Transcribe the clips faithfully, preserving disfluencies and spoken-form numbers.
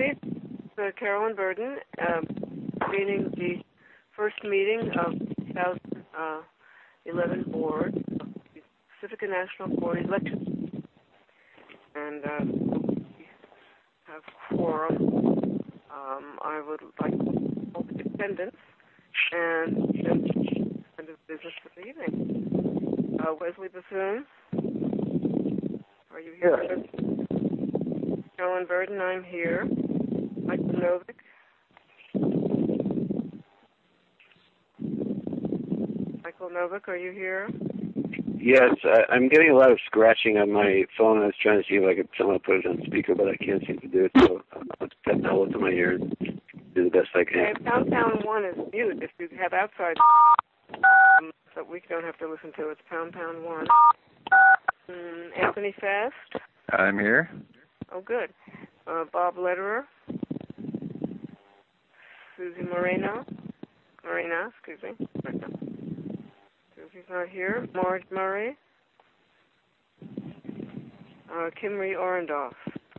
everybody. Uh, Carolyn Burden, um, convening the first meeting of two thousand eleven board of the Pacifica National Board election. And uh, we have quorum. Um, I would like to hold the attendance and then end of business for the evening. Uh, Wesley Bethune, are you here? Yes. Carolyn Burden, I'm here. Michael Novick. Michael Novick, are you here? Yes, I, I'm getting a lot of scratching on my phone. I was trying to see if I could somehow put it on speaker, but I can't seem to do it. So I'll tap all to my ear and do the best I can. Okay, Pound Pound one is mute. If you have outside um, that we don't have to listen to, it's Pound Pound one. Mm, Anthony Fast. I'm here. Oh, good. Uh, Bob Lederer. Susie Moreno. Morena, excuse me. Morena. Susie's not here. Marge Murray. Uh, Kimry Orendorf.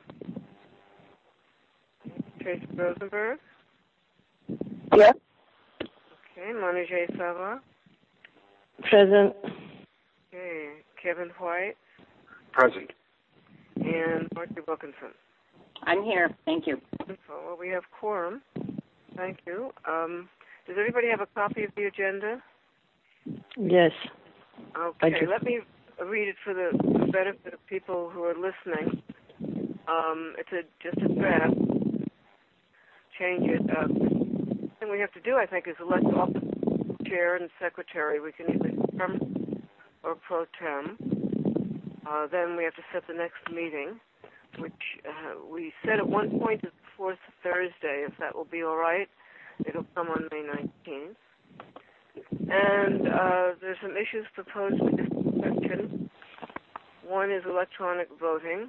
Tracy Rosenberg. Yes. Okay, Manujay Sava. Present. Okay, Kevin White. Present. And Marty Wilkinson. I'm here. Thank you. Well, we have quorum. Thank you. Um, does everybody have a copy of the agenda? Yes. Okay, let me read it for the benefit of people who are listening. Um, it's a, just a draft. Change it. Uh, the thing we have to do, I think, is elect office chair and secretary. We can either term or pro tem. Uh, then we have to set the next meeting, which uh, we said at one point is the fourth Thursday, if that will be all right. It'll come on May nineteenth. And uh, there's some issues proposed for this section. One is electronic voting.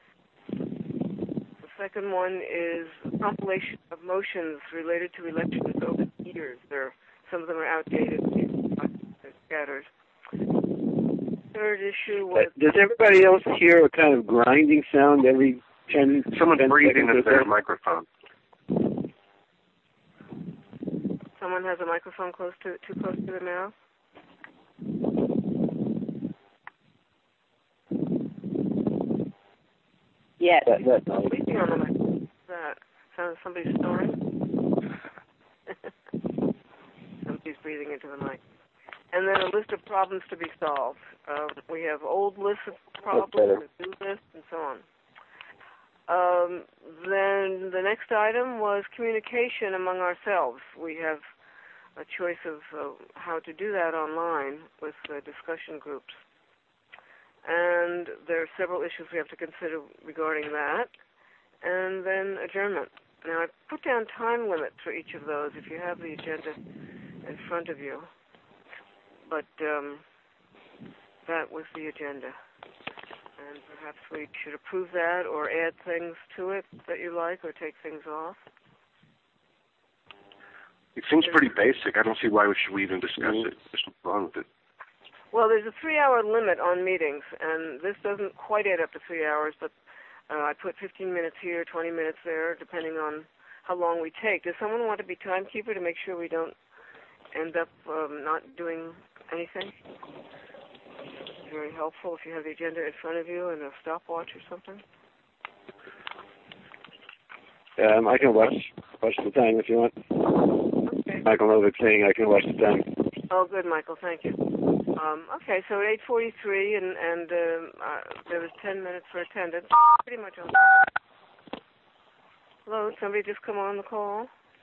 The second one is a compilation of motions related to elections over the years. There, some of them are outdated, they're scattered. Third issue was... Uh, does everybody else hear a kind of grinding sound every ten Someone ten breathing into their so? microphone. Someone has a microphone close to too close to their mouth? Yes. That, that, no. Breathing on the microphone. That sounds somebody snoring? Somebody's breathing into the mic. And then a list of problems to be solved. Um, we have old lists of problems, a new list, and so on. Um, then the next item was communication among ourselves. We have a choice of uh, how to do that online with uh, discussion groups. And there are several issues we have to consider regarding that. And then adjournment. Now, I put down time limits for each of those if you have the agenda in front of you. But um, that was the agenda. And perhaps we should approve that or add things to it that you like or take things off. It seems pretty basic. I don't see why we should we even discuss it. There's nothing wrong with it. Well, there's a three-hour limit on meetings, and this doesn't quite add up to three hours, but uh, I put fifteen minutes here, twenty minutes there, depending on how long we take. Does someone want to be timekeeper to make sure we don't end up um, not doing anything? It's very helpful if you have the agenda in front of you and a stopwatch or something. Um, I can watch watch the time if you want. Okay. Michael Novick saying I can watch the time. Oh, good, Michael. Thank you. Um, okay, so at eight forty-three, and, and um, uh, there was ten minutes for attendance. Pretty much on. Hello, somebody just come on the call?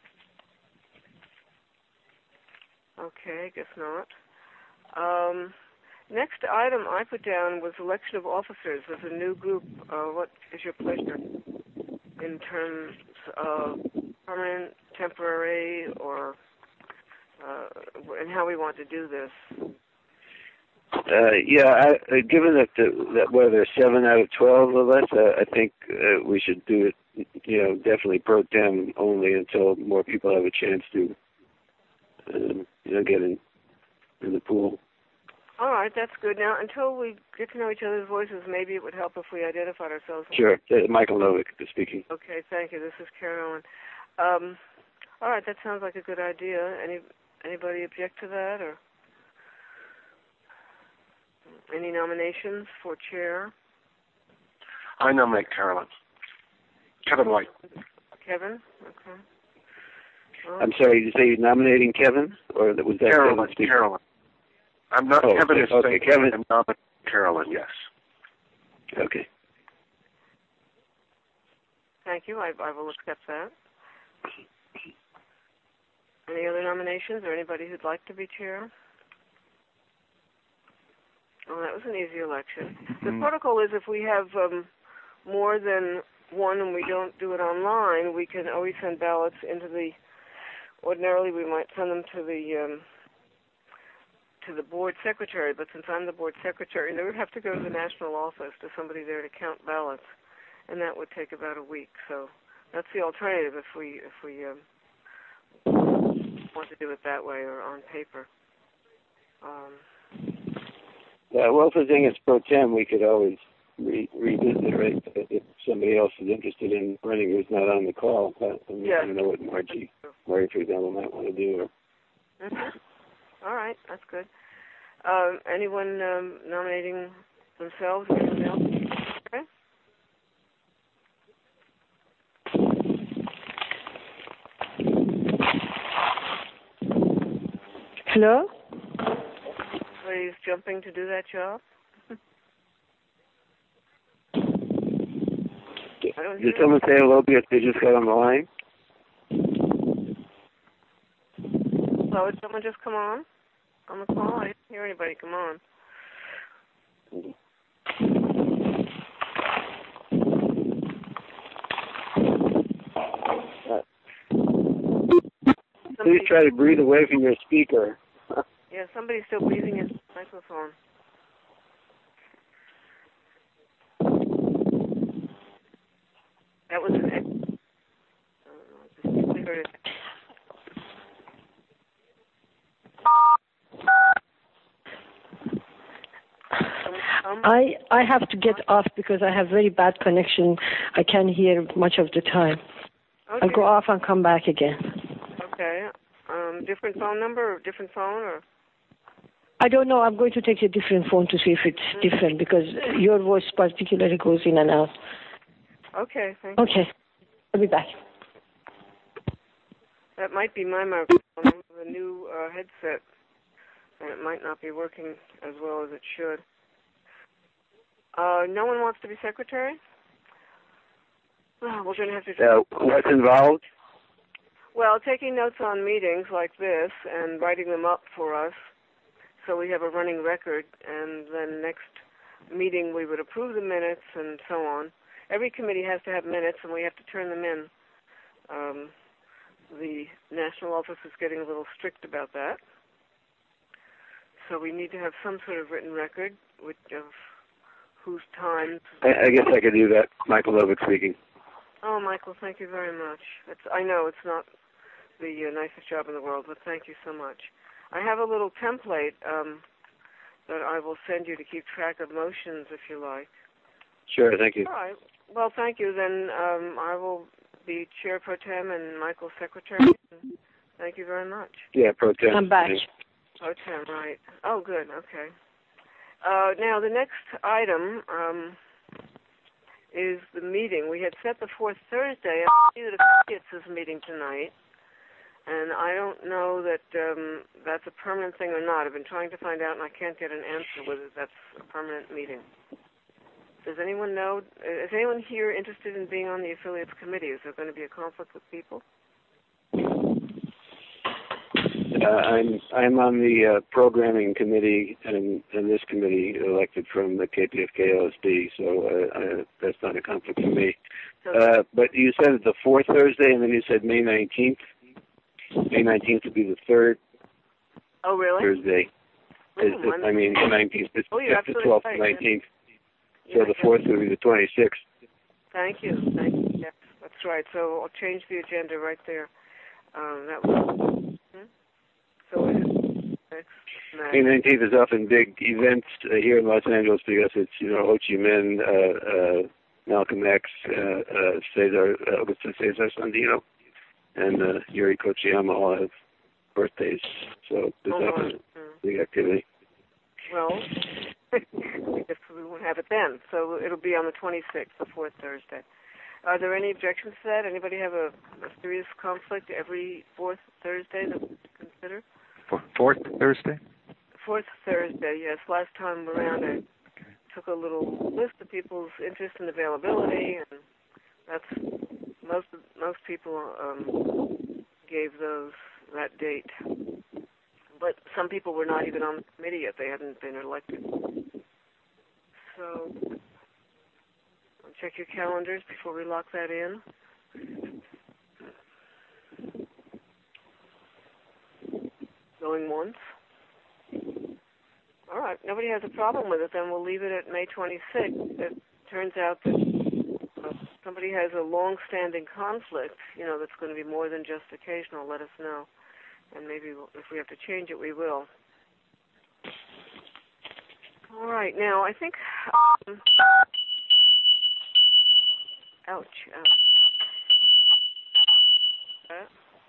Okay, guess not. Um, next item I put down was election of officers. There's a new group. Uh, what is your pleasure in terms of permanent, temporary, or uh, and how we want to do this? Uh, yeah, I, uh, given that the, that whether there's seven out of twelve of us, uh, I think uh, we should do it. You know, definitely pro tem only until more people have a chance to, um, you know, get in in the pool. All right, that's good. Now, until we get to know each other's voices, maybe it would help if we identified ourselves. Sure. Uh, Michael Novick is speaking. Okay, thank you. This is Carolyn. Um, all right, that sounds like a good idea. Any anybody object to that, or any nominations for chair? I nominate Carolyn. Kevin White. Kevin? Okay. Well, I'm sorry, did you say you're nominating Kevin? Or was that Carolyn. Kevin speaking? Carolyn. I'm not Oh, Kevin is okay, saying Kevin. I'm nominating Carolyn, yes. Okay. thank you. I, I will accept that. Any other nominations or anybody who'd like to be chair? Oh, that was an easy election. The Mm. protocol is if we have um, more than one and we don't do it online, we can always send ballots into the, ordinarily we might send them to the um, to the board secretary, but since I'm the board secretary, they would have to go to the national office to somebody there to count ballots, and that would take about a week. So that's the alternative if we if we um, want to do it that way or on paper. Um, Uh, well, for the thing is pro tem, we could always re- revisit it, right? If somebody else is interested in running who's not on the call. But I mean, Yeah. I don't know what Margie, Margie, for example, might want to do. Or... Mm-hmm. All right, that's good. Um, anyone um, nominating themselves or anyone else? Okay. Hello? Somebody's jumping to do that job? I don't hear Did someone say hello because they just got on the line? Hello, did someone just come on? On the call? I didn't hear anybody come on. Please try to breathe away from your speaker. Yeah, somebody's still breathing into the microphone. That was an ex- I don't know, I just heard it. Um, I I have to get off because I have very bad connection. I can't hear much of the time. okay. I'll go off and come back again. Okay. Um, different phone number or different phone or? I don't know. I'm going to take a different phone to see if it's Mm-hmm. different because your voice particularly goes in and out. Okay, thank you. Okay. I'll be back. That might be my microphone. I have a new uh, headset, and it might not be working as well as it should. Uh, no one wants to be secretary? Oh, we're going to have to... Uh, what's involved? Well, taking notes on meetings like this and writing them up for us so we have a running record, and then next meeting we would approve the minutes and so on. Every committee has to have minutes, and we have to turn them in. Um, the national office is getting a little strict about that. So we need to have some sort of written record which, of whose time... I, I guess I could do that. Michael Novick speaking. Oh, Michael, thank you very much. It's, I know it's not the uh, nicest job in the world, but thank you so much. I have a little template um, that I will send you to keep track of motions, if you like. Sure, thank you. All right. Well, thank you. Then um, I will be Chair Pro Tem and Michael Secretary. Thank you very much. Yeah, pro tem. I'm back. Pro Tem, right. Oh, good. Okay. Uh, now, the next item um, is the meeting. We had set the fourth Thursday. I see that it's this meeting tonight. And I don't know that um, that's a permanent thing or not. I've been trying to find out, and I can't get an answer whether that's a permanent meeting. Does anyone know? Is anyone here interested in being on the affiliates committee? Is there going to be a conflict with people? Uh, I'm I'm on the uh, programming committee and, and this committee elected from the K P F K O S B, so uh, uh, that's not a conflict for me. So, Uh, but you said the fourth Thursday, and then you said May nineteenth. May nineteenth would be the third oh, really? Thursday. Ooh, Is- I mean, the nineteenth is Oh, you're the absolutely twelfth, right, nineteenth. Yeah, So the yeah. fourth would be the twenty-sixth. Thank you. Thank you. Yes, that's right. So I'll change the agenda right there. Um, that was. Hmm? So it is May nineteenth is often big events uh, here in Los Angeles because it's, you know, Ho Chi Minh, uh, uh, Malcolm X, uh, uh, Cesar, uh, Augusto Cesar Sandino, and uh, Yuri Kochiyama all have birthdays. So there's oh, often mm. big activity. Well, I guess we won't have it then. So it'll be on the twenty-sixth, the fourth Thursday. Are there any objections to that? Anybody have a, a serious conflict every fourth Thursday that we should consider? Fourth Thursday? Fourth Thursday, yes. Last time around I took a little list of people's interest and availability, and that's most most people um, gave those that date. But some people were not even on the committee yet. They hadn't been elected. So I'll check your calendars before we lock that in. Going once. All right. Nobody has a problem with it. Then we'll leave it at May twenty-sixth. It turns out that uh, somebody has a long-standing conflict, you know, that's going to be more than just occasional. Let us know. And maybe we'll, if we have to change it, we will. All right. Now, I think... Um, ouch. ouch. Uh,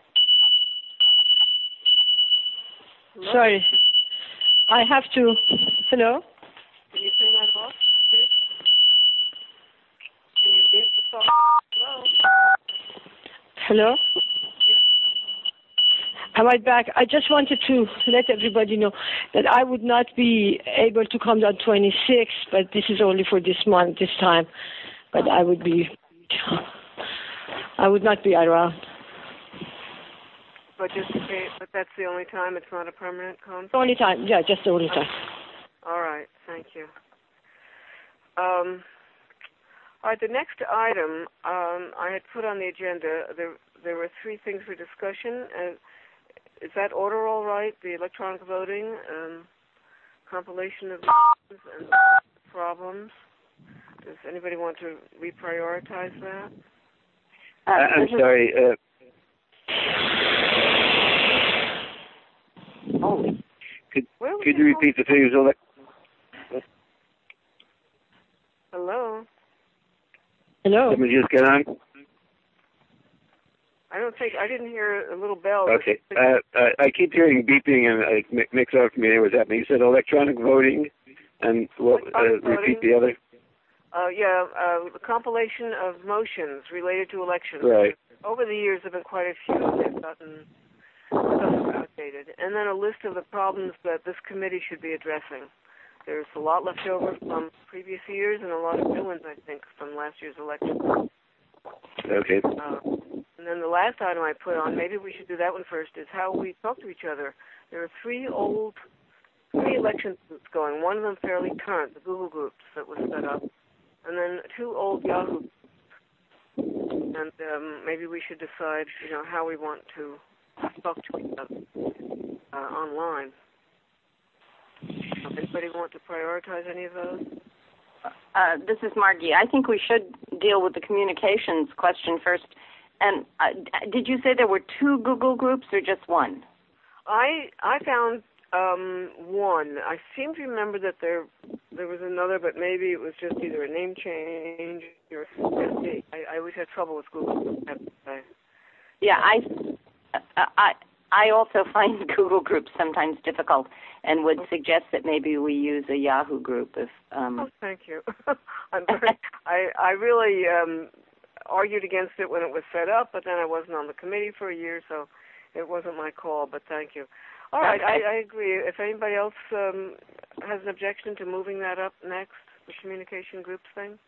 Sorry. I have to... Hello? Can you turn that off, please? Can you mute the phone? Hello? Hello? Am I back? I just wanted to let everybody know that I would not be able to come on twenty-sixth, but this is only for this month, this time. But I would be... I would not be around. But just okay, but that's the only time. It's not a permanent conflict. Only time, yeah, just the only time. All right, thank you. Um, all right, the next item um, I had put on the agenda. There, there were three things for discussion. Uh, is that order all right? The electronic voting, um, compilation of issues and problems. Does anybody want to reprioritize that? Uh, I'm sorry. Uh, Holy. Could, could you repeat the figures? Hello? Hello? Let me just get on. I don't think, I didn't hear a little bell. Okay. Uh, uh, I keep hearing beeping and I mi- mix up for me. What's happening? You said electronic voting and what, uh, repeat the other? Uh, yeah, uh, the compilation of motions related to elections. Right. Over the years, there have been quite a few that have gotten somewhat outdated. And then a list of the problems that this committee should be addressing. There's a lot left over from previous years and a lot of new ones, I think, from last year's election. Okay. Uh, and then the last item I put on, maybe we should do that one first, is how we talk to each other. There are three old, three election groups going. One of them fairly current, the Google groups that was set up. And then two old Yahoo groups. And um, maybe we should decide, you know, how we want to talk to each other uh, online. Anybody want to prioritize any of those? Uh, this is Margie. I think we should deal with the communications question first. And uh, did you say there were two Google groups or just one? I I found um, one. I seem to remember that there there was another, but maybe it was just either a name change or I, I always had trouble with Google. I have to say. Yeah, I I I also find Google groups sometimes difficult, and would suggest that maybe we use a Yahoo group if. Um... Oh, thank you. I'm very, I I really um, argued against it when it was set up, but then I wasn't on the committee for a year, so it wasn't my call. But thank you. All right, I, I agree. If anybody else um, has an objection to moving that up next, the communication groups thing.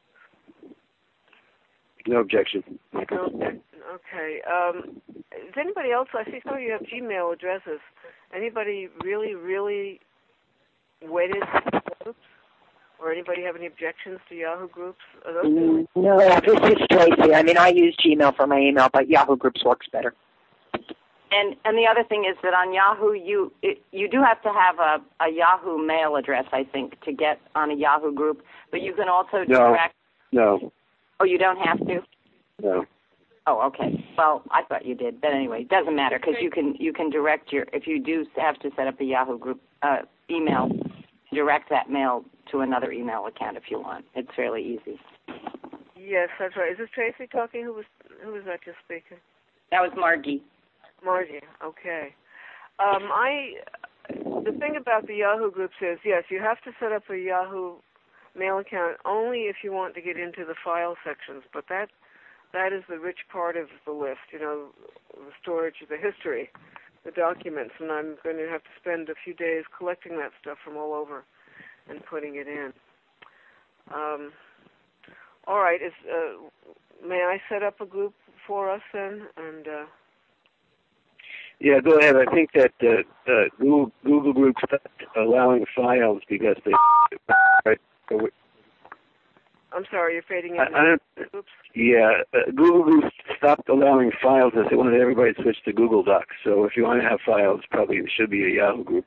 No objection. No objection. Okay. Um, is anybody else? I see some of you have Gmail addresses. Anybody really, really wedded to groups? Or anybody have any objections to Yahoo groups? Are those mm, no, this is Tracy. I mean, I use Gmail for my email, but Yahoo groups works better. And and the other thing is that on Yahoo, you it, you do have to have a, a Yahoo mail address, I think, to get on a Yahoo group. But you can also no, direct. No. Oh, you don't have to? No. Oh, okay. Well, I thought you did, but anyway, it doesn't matter because you can you can direct your if you do have to set up a Yahoo group uh, email, direct that mail to another email account if you want. It's fairly easy. Yes, that's right. Is this Tracy talking? Who was who was that just speaking? That was Margie. Margie. Okay. Um, I the thing about the Yahoo groups is yes, you have to set up a Yahoo mail account only if you want to get into the file sections, but that that is the rich part of the list, you know, the storage, the history, the documents, and I'm going to have to spend a few days collecting that stuff from all over and putting it in. Um, all right, is, uh, may I set up a group for us then? And uh, yeah, go ahead. I think that uh, uh, Google, Google Groups stopped allowing files because they... Right, I'm sorry, you're fading in. I, I don't, Oops. Yeah, uh, Google Groups stopped allowing files as they wanted everybody to switch to Google Docs. So if you want to have files, probably it should be a Yahoo group.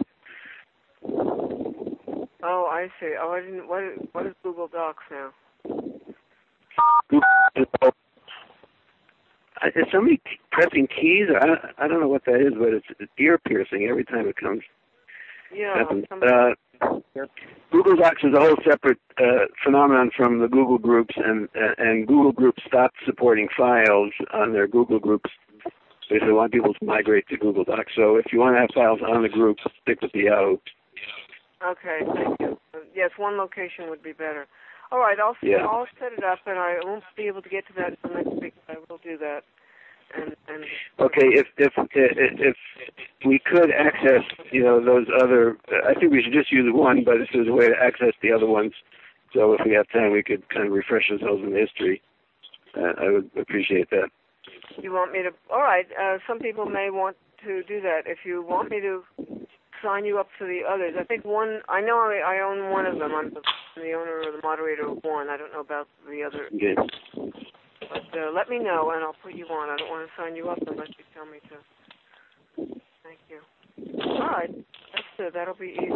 Oh, I see. Oh, I didn't. What is, what is Google Docs now? Google, is somebody pressing keys? I don't, I don't know what that is, but it's, it's ear piercing every time it comes. Yeah. Happens. Uh, Google Docs is a whole separate uh, phenomenon from the Google Groups, and uh, and Google Groups stopped supporting files on their Google Groups because they want people to migrate to Google Docs. So if you want to have files on the group, stick with the Yahoo. Okay, thank you. Uh, yes, one location would be better. All right, I'll Yeah. I'll set it up, and I won't be able to get to that until next week. I will do that. And, and Okay, if if if we could access, you know, those other, I think we should just use one, but if there's a way to access the other ones, so if we have time, we could kind of refresh ourselves in history. Uh, I would appreciate that. You want me to? All right. Uh, some people may want to do that. If you want me to sign you up for the others, I think one. I know I, I own one of them. I'm the, I'm the owner or the moderator of one. I don't know about the other. Okay. But uh, let me know, and I'll put you on. I don't want to sign you up unless you tell me to. Thank you. All right. That's good. That'll be easy.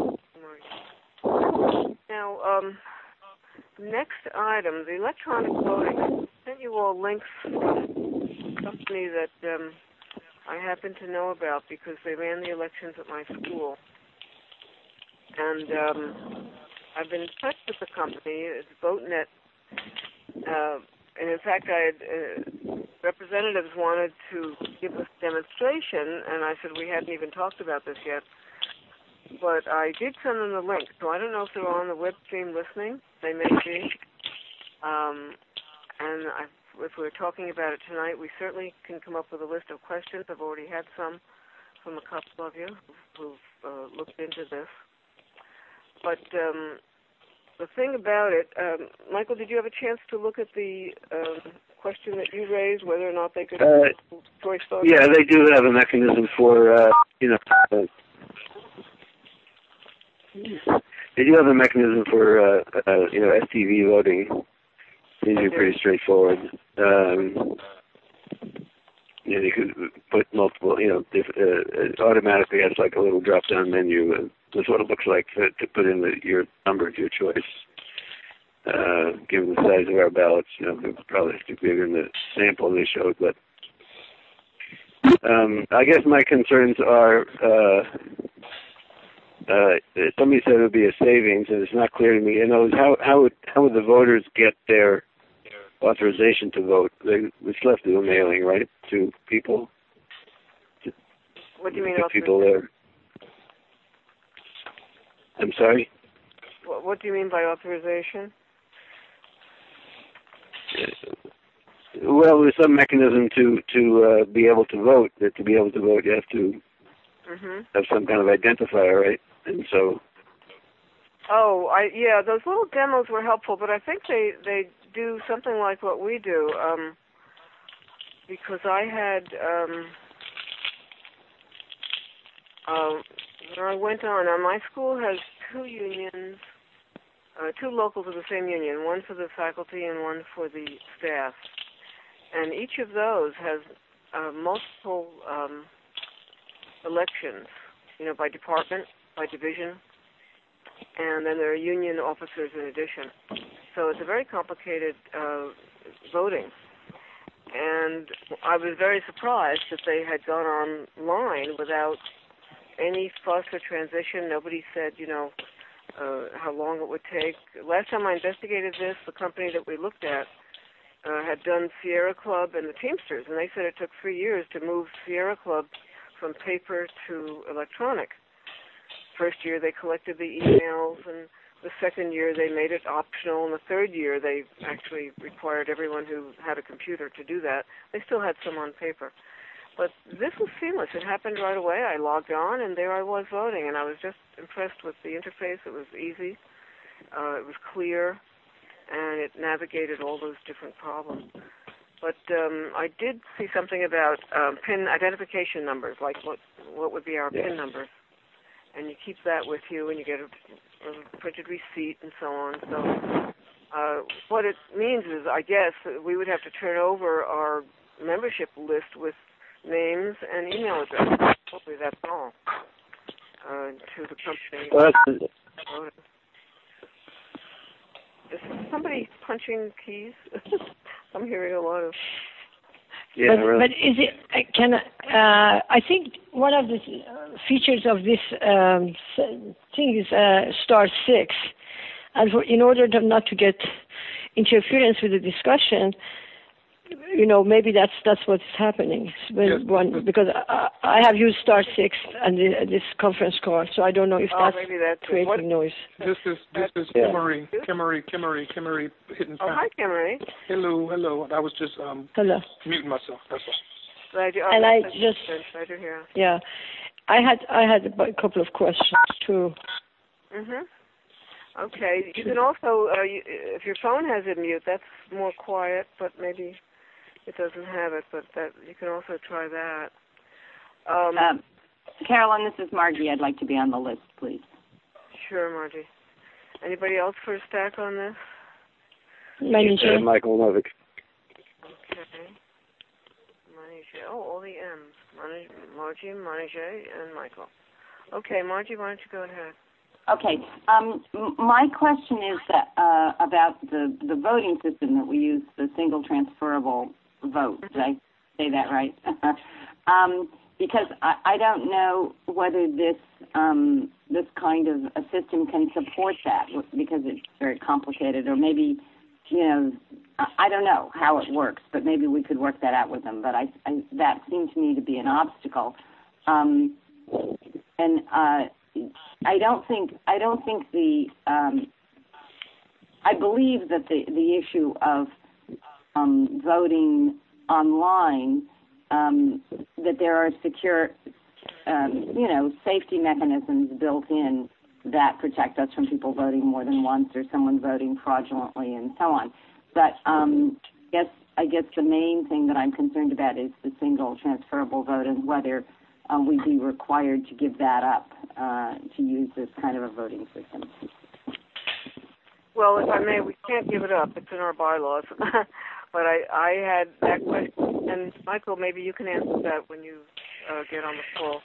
Now, um, next item, the electronic voting. I sent you all links from a company that um, I happen to know about because they ran the elections at my school. And um, I've been in touch with the company. It's VoteNet. Uh, And in fact, I had, uh, representatives wanted to give us a demonstration, and I said we hadn't even talked about this yet. But I did send them the link, so I don't know if they're on the web stream listening. They may be. Um, and I, if we're talking about it tonight, we certainly can come up with a list of questions. I've already had some from a couple of you who've uh, looked into this. But um, the thing about it, um, Michael, did you have a chance to look at the um, question that you raised, whether or not they could Uh, choice vote? yeah, they do have a mechanism for, uh, you know, uh, they do have a mechanism for, uh, uh, you know, S T V voting. It's usually pretty straightforward. Um, you know, you could put multiple, you know, diff- uh, it automatically has like a little drop-down menu. Uh, that's what it looks like to, to put in the, your number of your choice. Uh, given the size of our ballots, you know, it's probably too bigger than the sample they showed, but um, I guess my concerns are, uh, uh, somebody said it would be a savings, and it's not clear to me. You know, how how would how would the voters get their authorization to vote? They, it's left to a mailing, right, to people. To, what do you mean? to people there. I'm sorry. What, what do you mean by authorization? Well, there's some mechanism to to uh, be able to vote. That to be able to vote, you have to Mm-hmm. have some kind of identifier, right? And so. Oh, I yeah, those little demos were helpful, but I think they they do something like what we do. Um, because I had um, um, when I went on. Now my school has two unions. Uh, two locals of the same union, one for the faculty and one for the staff. And each of those has uh, multiple um, elections, you know, by department, by division, and then there are union officers in addition. So it's a very complicated uh, voting. and I was very surprised that they had gone online without any fuss or transition. Nobody said, you know, uh, how long it would take. Last time I investigated this, the company that we looked at uh, had done Sierra Club and the Teamsters, and they said it took three years to move Sierra Club from paper to electronic. First year they collected the emails, and the second year they made it optional, and the third year they actually required everyone who had a computer to do that. They still had some on paper. But this was seamless. It happened right away. I logged on, and there I was voting, and I was just impressed with the interface. It was easy. Uh, it was clear, and it navigated all those different problems. But um, I did see something about um, PIN identification numbers, like what what would be our yeah. PIN numbers. And you keep that with you, and you get a, a printed receipt and so on. So uh, what it means is, I guess, we would have to turn over our membership list with names and email addresses. Hopefully that's all uh, to the company. Well, that's, is somebody punching keys? I'm hearing a lot of... Yeah, but, really. but is it? Can uh, I think one of the features of this um, thing is uh, star six, and for, in order to not to get interference with the discussion, you know, maybe that's that's what's happening. When yes. one, because I, I have used star six and the, this conference call, so I don't know if oh, that's, maybe that's creating what, noise. This is this is yeah. Kimmery, Kimmery, Kimmery, Kimmery hitting Oh, time. hi, Kimmery. Hello, hello. I was just um Hello. muting myself. That's all. Glad you, oh, And I that's just good. Glad you're here. yeah, I had I had a couple of questions too. Mhm. Okay. You can also, uh, you, if your phone has it mute, that's more quiet, but maybe it doesn't have it. But that you can also try that. Um, Um, Carolyn, this is Margie. I'd like to be on the list, please. Sure, Margie. Anybody else for a stack on this? uh, Michael Novick. Okay. Manige. Oh, all the M's. Manige, Margie, Manige, and Michael. Okay, Margie, why don't you go ahead? Okay. Um, m- my question is that, uh, about the, the voting system that we use, the single transferable vote. Did I say that right? um, because I, I don't know whether this um, this kind of a system can support that, because it's very complicated, or maybe, you know, I don't know how it works, but maybe we could work that out with them. But I, I that seemed to me to be an obstacle, um, and uh, I don't think I don't think the um, I believe that the the issue of um, voting online, um, that there are secure, um, you know, safety mechanisms built in that protect us from people voting more than once, or someone voting fraudulently, and so on. But um, I guess I guess the main thing that I'm concerned about is the single transferable vote, and whether um, we'd be required to give that up uh, to use this kind of a voting system. Well, if I may, we can't give it up. It's in our bylaws. But I, I had that question, and Michael, maybe you can answer that when you uh, get on the call.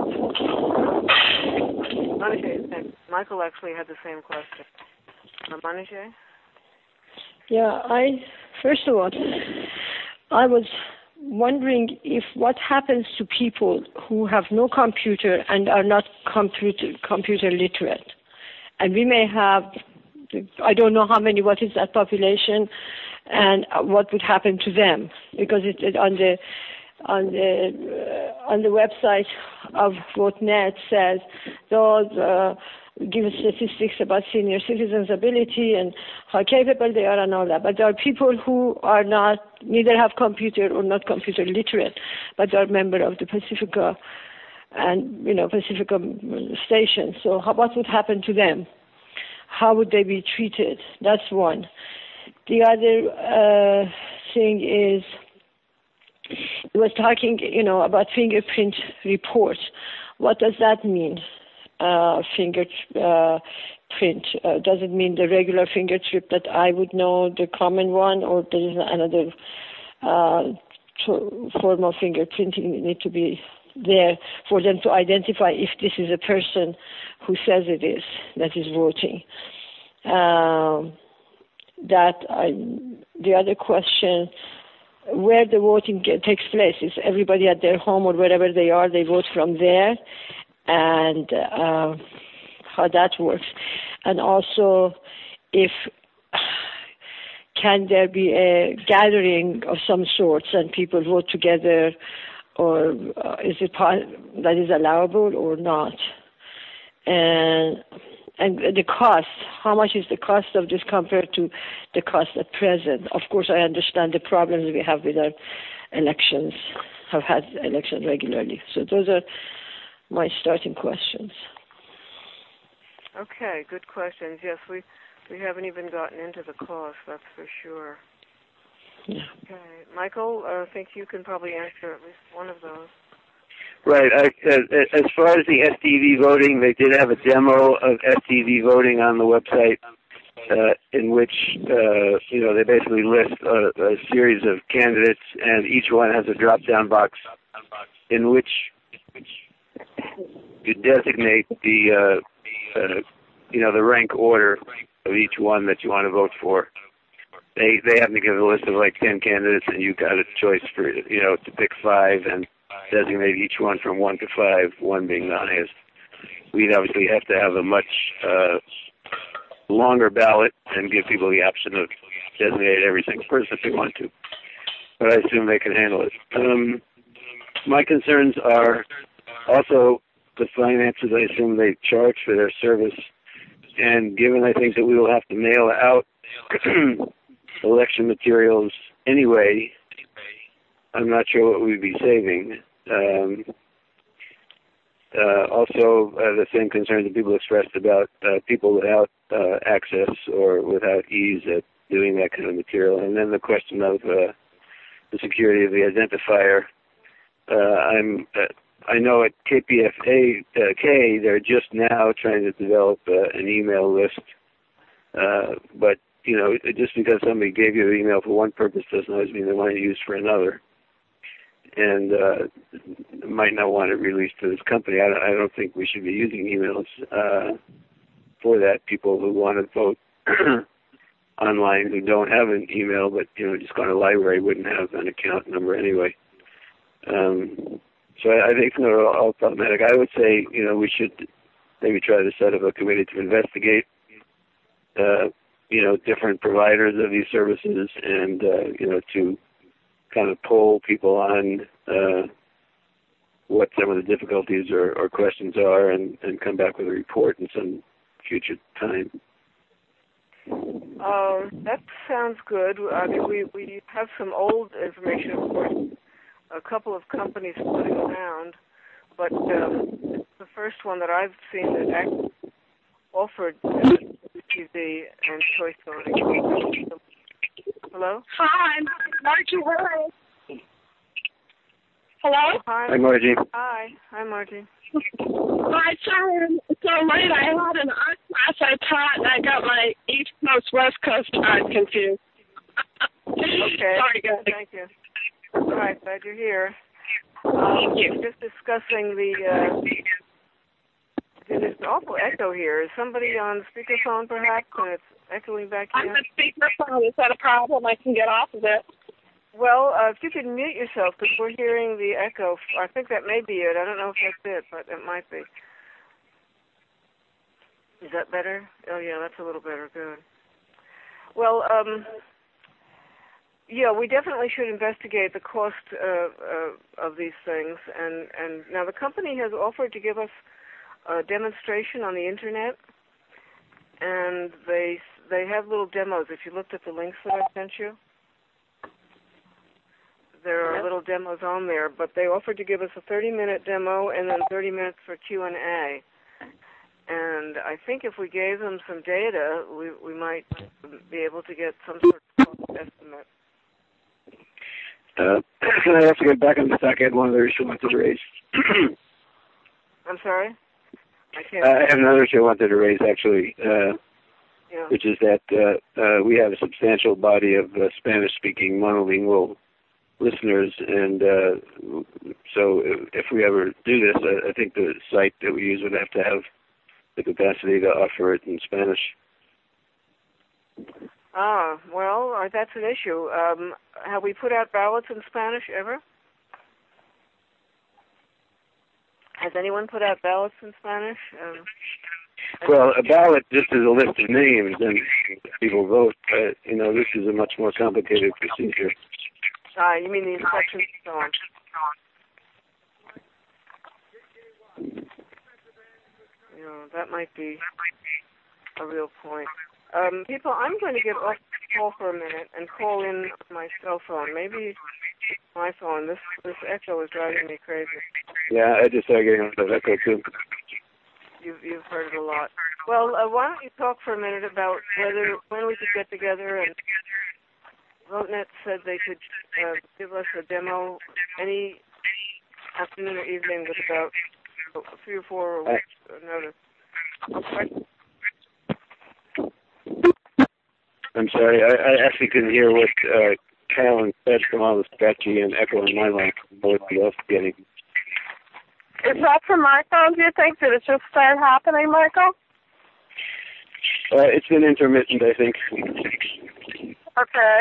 Manije, Michael actually had the same question. Uh, Manije? Yeah, I first of all, I was wondering if what happens to people who have no computer and are not computer computer literate, and we may have, I don't know how many, what is that population, and what would happen to them, because it, it on the on the uh, on the website of VoteNet says those uh, give statistics about senior citizens' ability and how capable they are and all that. But there are people who are not, neither have computer or not computer literate, but are member of the Pacifica and, you know, Pacifica station. So how, what would happen to them? How would they be treated? That's one. The other uh, thing is, it was talking, you know, about fingerprint reports. What does that mean? Uh, fingerprint. Uh, uh, does it mean the regular fingerprint that I would know, the common one, or there is another uh, to, form of fingerprinting need to be there for them to identify if this is a person who says it is that is voting? Um, that I, the other question where the voting get, takes place. Is everybody at their home or wherever they are, they vote from there, and uh, how that works. And also, if can there be a gathering of some sorts and people vote together, or uh, is it part that is allowable or not? And and the cost, how much is the cost of this compared to the cost at present? Of course, I understand the problems we have with our elections, have had elections regularly. So those are my starting questions. Okay, good questions. Yes, we, we haven't even gotten into the cost, that's for sure. Yeah. Okay. Michael, I think you can probably answer at least one of those. Right. I, uh, as far as the S D V voting, they did have a demo of S D V voting on the website, uh, in which uh, you know they basically list a, a series of candidates, and each one has a drop-down box in which you designate the uh, uh, you know the rank order of each one that you want to vote for. They they happen to give a list of like ten candidates, and you got a choice for you know to pick five and designate each one from one to five, one being the highest. We'd obviously have to have a much uh, longer ballot and give people the option of designate every single person if they want to. But I assume they can handle it. Um, my concerns are also the finances. I assume they charge for their service. And given I think that we will have to mail out election materials anyway, I'm not sure what we'd be saving. Um, uh, also, uh, the same concerns that people expressed about uh, people without uh, access or without ease at doing that kind of material. And then the question of uh, the security of the identifier. Uh, I'm, uh, I know at K P F A uh, K, they're just now trying to develop uh, an email list. Uh, but, you know, just because somebody gave you an email for one purpose doesn't always mean they want to use for another. And uh, might not want it released to this company. I don't, I don't think we should be using emails uh, for that. People who want to vote online who don't have an email, but you know, just go to the library wouldn't have an account number anyway. Um, so I, I think they're all problematic. I would say, you know, we should maybe try to set up a committee to investigate, uh, you know, different providers of these services, and uh, you know, to kind of poll people on uh, what some of the difficulties or, or questions are, and, and come back with a report in some future time. Uh, that sounds good. I mean, we, we have some old information, of course, a couple of companies floating around, but um, the first one that I've seen that actually offered uh, T V and choice voting. Hello? Hi, Margie. Hello. Hello? Hi. Hi, Margie. Hi. Hi, Margie. Hi, sorry I'm so late. I had an art class I taught, and I got my East Coast, West Coast art confused. Okay. Sorry, guys. Thank you. All right, glad you're here. Thank um, you. Just discussing the, uh, there's an awful echo here. Is somebody on speakerphone, perhaps, and it's echoing back I'm here? on speakerphone. Is that a problem? I can get off of it. Well, uh, if you could mute yourself, because we're hearing the echo. I think that may be it. I don't know if that's it, but it might be. Is that better? Oh, yeah, that's a little better. Good. Well, um, yeah, we definitely should investigate the cost uh, uh, of these things. And, and now the company has offered to give us a demonstration on the Internet, and they they have little demos. If you looked at the links that I sent you, there are little demos on there, but they offered to give us a thirty-minute demo and then thirty minutes for Q and A. And I think if we gave them some data, we we might be able to get some sort of cost estimate. Uh, can I also get back on the stock? I had one other issue I wanted to raise. I'm sorry? I can't. Uh, I have another issue I wanted to raise, actually, uh, yeah. which is that uh, uh, we have a substantial body of uh, Spanish-speaking monolingual listeners, and uh, so if we ever do this, I, I think the site that we use would have to have the capacity to offer it in Spanish. Ah, well, uh, that's an issue. Um, have we put out ballots in Spanish ever? Has anyone put out ballots in Spanish? Um, Well, a ballot just is a list of names, and people vote. But, you know, this is a much more complicated procedure. Ah, you mean the instructions and so on? You know, that might be a real point. Um, people, I'm going to get off the call for a minute and call in on my cell phone. Maybe my phone. This this echo is driving me crazy. Yeah, I just started getting on the echo, too. You've you've heard it a lot. Well, uh, why don't you talk for a minute about whether when we could get together? And VoteNet said they could uh, give us a demo any afternoon or evening with about three or four weeks notice. Okay. I'm sorry, I, I actually couldn't hear what uh, Carolyn said from all the scratchy and echoing my line. What else getting? Is that for my phone, do you think? Did it just start happening, Michael? Uh, it's been intermittent, I think. Okay.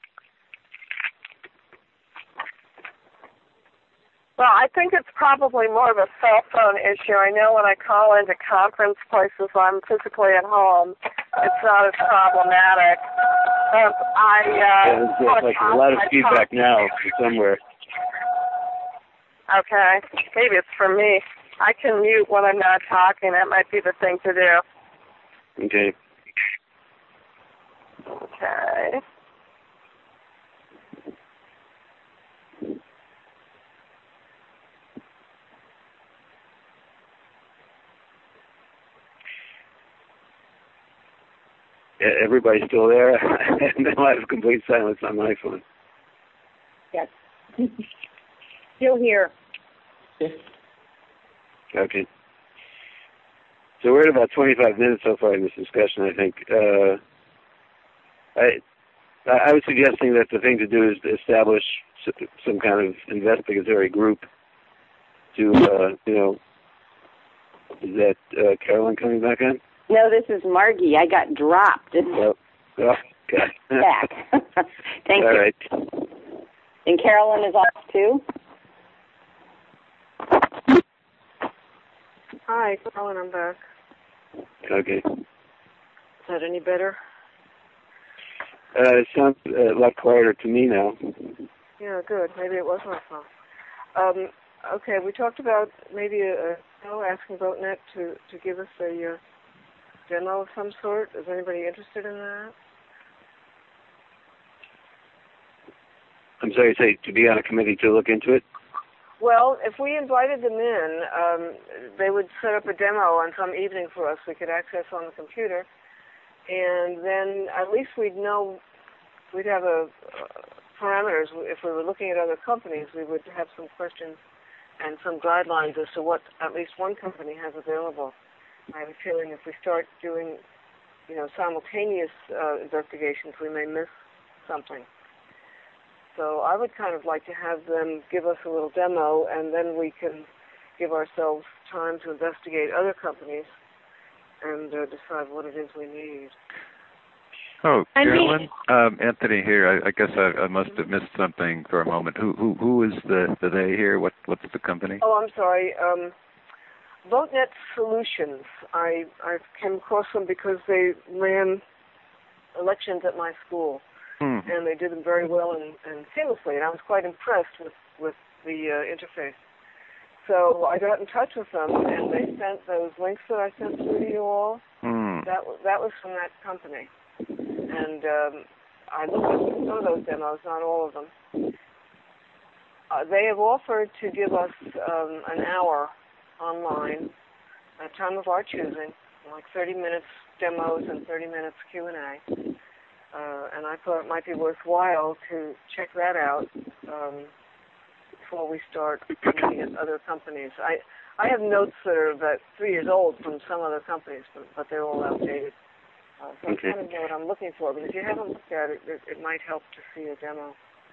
Well, I think it's probably more of a cell phone issue. I know when I call into conference places, I'm physically at home. It's not as problematic. But I, uh, yeah, there's like a lot of feedback now from somewhere. Okay. Maybe it's for me. I can mute when I'm not talking. That might be the thing to do. Okay. Okay. Everybody's still there, and now I have complete silence on my phone. Yes. Still here. Okay. So we're at about twenty-five minutes so far in this discussion, I think. Uh, I I was suggesting that the thing to do is to establish some kind of investigatory group to, uh, you know, is that uh, Carolyn coming back on? No, this is Margie. I got dropped. Oh, oh okay. Back. Thank All you. right. And Carolyn is off too? Hi, Carolyn, I'm back. Okay. Is that any better? Uh, it sounds a lot quieter to me now. Yeah, good. Maybe it was my phone. Um, okay, we talked about maybe a, a no, asking VoteNet to, to give us a uh, demo of some sort. Is anybody interested in that? I'm sorry, say to be on a committee to look into it? Well, if we invited them in, um, they would set up a demo on some evening for us we could access on the computer, and then at least we'd know, we'd have a uh, parameters. If we were looking at other companies, we would have some questions and some guidelines as to what at least one company has available. I have a feeling if we start doing, you know, simultaneous uh, investigations, we may miss something. So I would kind of like to have them give us a little demo, and then we can give ourselves time to investigate other companies and uh, decide what it is we need. Oh, Carolyn, um, Anthony here. I, I guess I, I must have missed something for a moment. Who who who is the, the they here? What what's the company? Oh, I'm sorry. Um, VoteNet Solutions. I I came across them because they ran elections at my school. Hmm. And they did them very well and, and seamlessly, and I was quite impressed with, with the uh, interface. So I got in touch with them, and they sent those links that I sent through to you all. Hmm. That, that was from that company. And um, I looked at some of those demos, not all of them. Uh, they have offered to give us um, an hour online, a time of our choosing, like thirty minutes demos and thirty minutes Q and A. Uh, and I thought it might be worthwhile to check that out um, before we start looking at other companies. I I have notes that are about three years old from some other companies, but, but they're all outdated. Uh, so Okay. I kind of know what I'm looking for. But if you haven't looked at it, it, it might help to see a demo.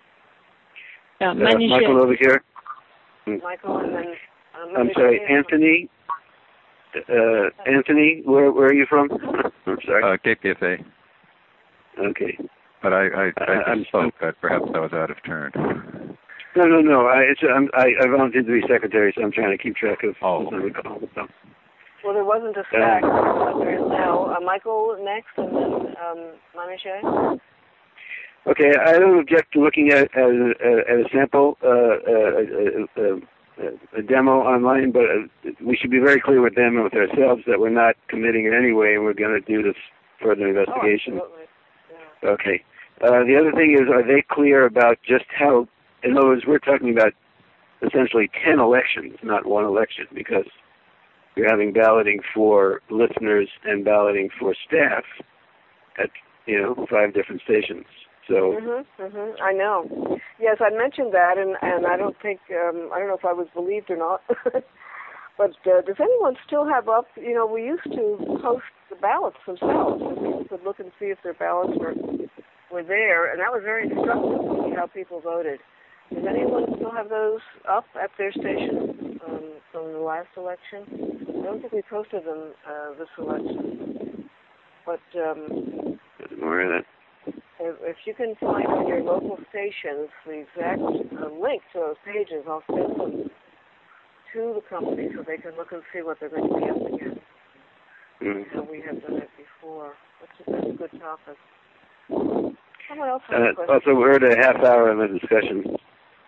Yeah, Uh, Michael over here. Michael, and then um, I'm sorry, Anthony. Uh, Anthony, where where are you from? I'm sorry. Uh, K P F A. Okay. But I, I, I Uh, I'm- spoke that perhaps I was out of turn. No, no, no. I, it's, I'm, I, I volunteered to be secretary, so I'm trying to keep track of Oh. who's on the call. So. Well, there wasn't a stack, but there is now. Uh, Michael next, and then um, Manisha. Okay, I don't object to looking at, at, a, at a sample, uh, uh, a, a, a demo online, but uh, we should be very clear with them and with ourselves that we're not committing in any way, and we're going to do this further investigation. Oh, absolutely. Yeah. Okay. Uh, the other thing is, are they clear about just how, in other words, we're talking about essentially ten elections, not one election, because you're having balloting for listeners and balloting for staff at, you know, five different stations. So. Mhm, mhm. I know. Yes, I mentioned that, and and I don't think um, I don't know if I was believed or not. But uh, does anyone still have up? You know, we used to post the ballots themselves, so people could look and see if their ballots were were there, and that was very instructive to see how people voted. Does anyone still have those up at their station um, from the last election? I don't think we posted them uh, this election, but. Um, More of that. If, if you can find on your local stations the exact uh, link to those pages, I'll send them to the company so they can look and see what they're going to be up against. Mm. How we have done it before. That's a, that's a good topic. Someone else has Uh, a question? also, we're at a half hour in the discussion.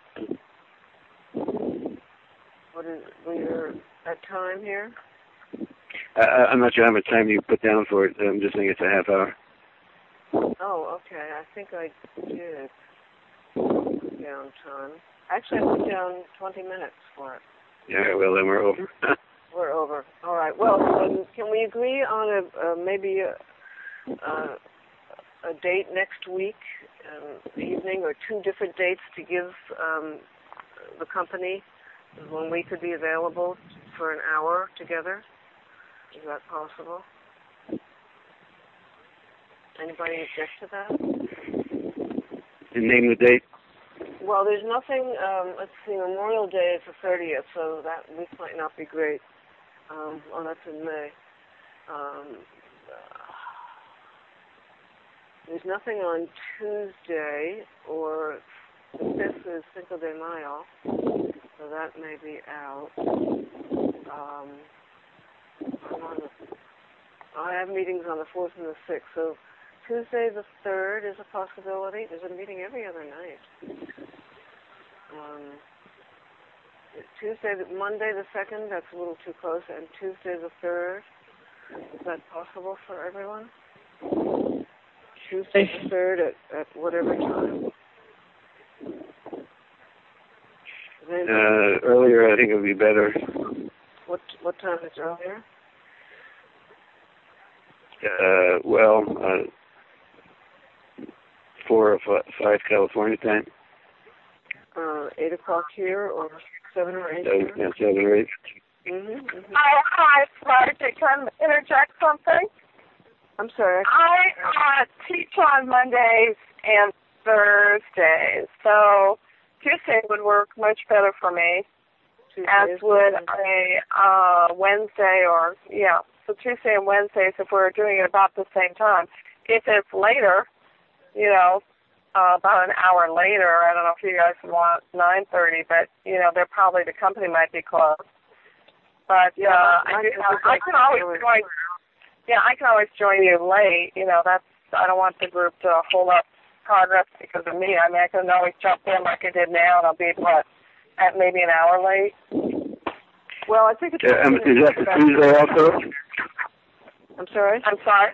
What is, we're at time here? I, I'm not sure how much time you put down for it. I'm just saying it's a half hour. Oh, okay. I think I did put down time. Actually, I put down twenty minutes for it. Yeah, well, then we're over. We're over. All right. Well, um, can we agree on a uh, maybe a, uh, a date next week, um, evening, or two different dates to give um, the company when we could be available for an hour together? Is that possible? Anybody object to that? And name the date. Well, there's nothing. Um, let's see. Memorial Day is the thirtieth, so that week might not be great. Um, oh, that's in May. Um, uh, there's nothing on Tuesday, or the fifth is Cinco de Mayo, so that may be out. Um, I'm on the, I have meetings on the fourth and the sixth, so Tuesday the third is a possibility. There's a meeting every other night. Um, Tuesday, the, Monday the second, that's a little too close, and Tuesday the third. Is that possible for everyone? Tuesday the third at, at whatever time. Uh, earlier, I think it would be better. What what time is earlier? Uh, well, uh, four or five, five California time. Uh, eight o'clock here, or seven or eight Seven, here? yeah, seven or eight. Mm-hmm, mm-hmm. Oh, hi, Margie. Can I interject something? I'm sorry. I uh, teach on Mondays and Thursdays, so Tuesday would work much better for me, Tuesday as would a uh, Wednesday or, yeah, so Tuesday and Wednesdays if we're doing it about the same time. If it's later, you know, uh, about an hour later, I don't know if you guys want nine thirty, but, you know, they're probably, the company might be closed. But yeah, uh, I, I, do, I, I can always join. Yeah, I can always join you late. You know, that's I don't want the group to hold up progress because of me. I mean, I can always jump in like I did now, and I'll be what at maybe an hour late. Well, I think it's. Uh, um, is that the Tuesday also? I'm sorry. I'm sorry.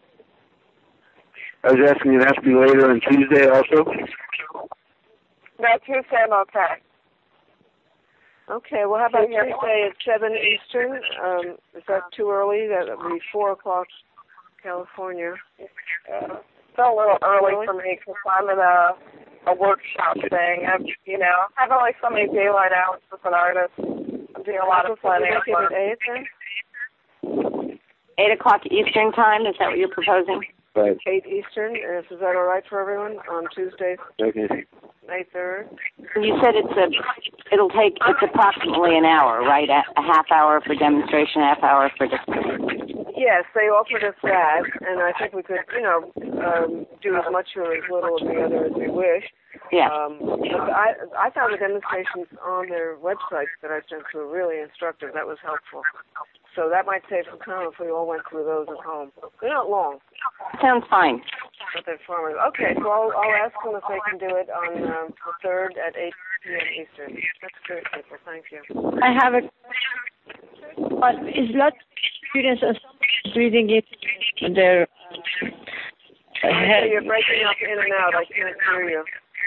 I was asking you to have to be later on Tuesday also. No, Tuesday I'm okay. Okay, well, how about Tuesday at seven Eastern? Um, is that too early? That would be four o'clock California. Uh, still a little early for me because I'm in a, a workshop thing. I'm, you know, I have only so many daylight hours as an artist. I'm doing a lot of planning. At eight, then? Eight o'clock Eastern time. Is that what you're proposing? Right. Eight Eastern. Is, is that all right for everyone on Tuesday, Okay. May third? You said it's a. It'll take. It's approximately an hour, right? A, a half hour for demonstration, a half hour for discussion. Yes, they offered us that, and I think we could, you know, um, do as much or as little of the other as we wish. Yeah. Um, but I, I found the demonstrations on their website that I sent were really instructive. That was helpful. So that might save some time if we all went through those at home. They're not long. Sounds fine. But they're informative. Okay, so I'll, I'll ask them if they can do it on um, the third at eight p.m. Eastern. That's great, people. Thank you. I have a. But is lot students are breathing it in their head? You're breaking up in and out. I can't hear you.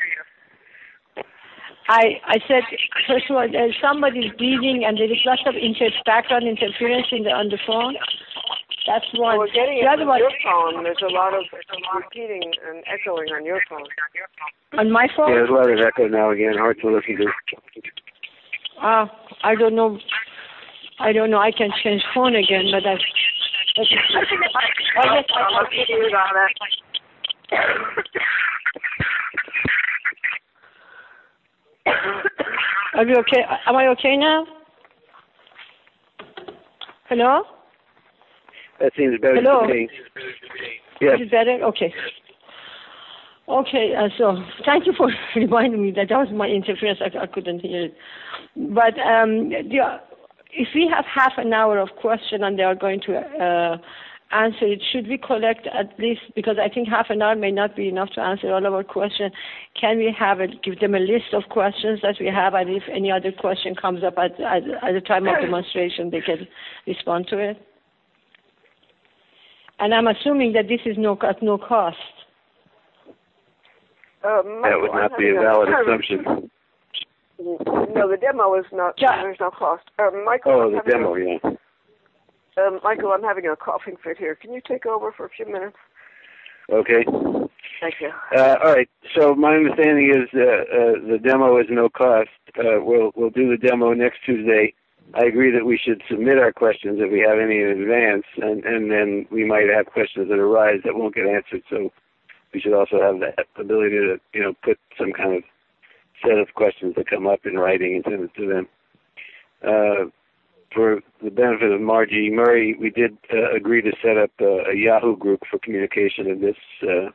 I I said first of all, there's somebody's breathing and there is lots of inter- background interference in the on the phone. That's one. Well, we're getting the it other on one, your phone. There's a lot of repeating and echoing on your phone. On my phone? Yeah, there's a lot of echo now again. Hard to listen to. Ah, uh, I don't know. I don't know. I can change phone again, but I. But I think I, I guess I I'll keep you on that. Are we okay? Am I okay now? Hello? That seems better Hello? to me. Yes. Is it better? Okay. Okay, uh, so thank you for reminding me that that was my interference. I, I couldn't hear it. But um, the, if we have half an hour of question and they are going to uh, answer it, should we collect at least, because I think half an hour may not be enough to answer all of our questions, can we have it, give them a list of questions that we have, and if any other question comes up at, at, at the time of demonstration, they can respond to it? And I'm assuming that this is no at no cost. Uh, that would not be a valid assumption. No, the demo is not. Yeah. There's no cost. Uh, Michael. Oh, the demo, a, yeah. Um, Michael, I'm having a coughing fit here. Can you take over for a few minutes? Okay. Thank you. Uh, all right. So my understanding is uh, uh, the demo is no cost. Uh, we'll we'll do the demo next Tuesday. I agree that we should submit our questions if we have any in advance, and, and then we might have questions that arise that won't get answered. So we should also have that ability to, you know, put some kind of set of questions that come up in writing and send it to them. Uh, for the benefit of Margie Murray, we did uh, agree to set up uh, a Yahoo group for communication of this uh,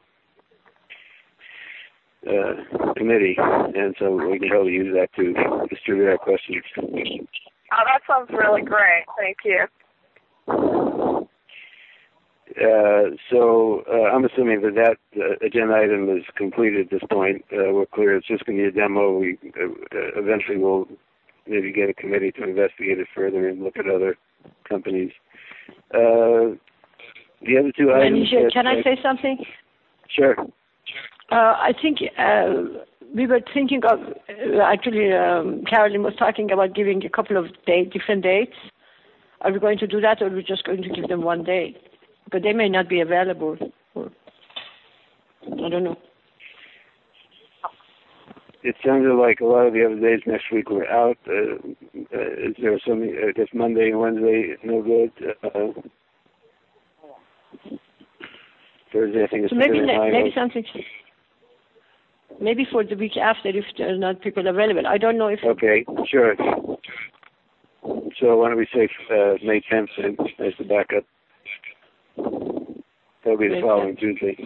uh, committee, and so we can probably use that to distribute our questions. Oh, that sounds really great. Thank you. Uh, so uh, I'm assuming that that uh, agenda item is complete at this point. Uh, we're clear it's just going to be a demo. We uh, eventually will maybe get a committee to investigate it further and look at other companies. Uh, the other two items... Manisha, can I say something? Sure. Uh, I think uh, we were thinking of, uh, actually, um, Carolyn was talking about giving a couple of date, different dates. Are we going to do that, or are we just going to give them one date? But they may not be available. Or, I don't know. It sounded like a lot of the other days next week were out. Uh, uh, is there something, I guess Monday and Wednesday, no good? Uh, Thursday, I think it's so maybe ne- maybe of. something. Maybe for the week after, if there are not people available. I don't know if. Okay, sure. So why don't we say uh, May tenth as the backup? That'll be the May following tenth. Tuesday.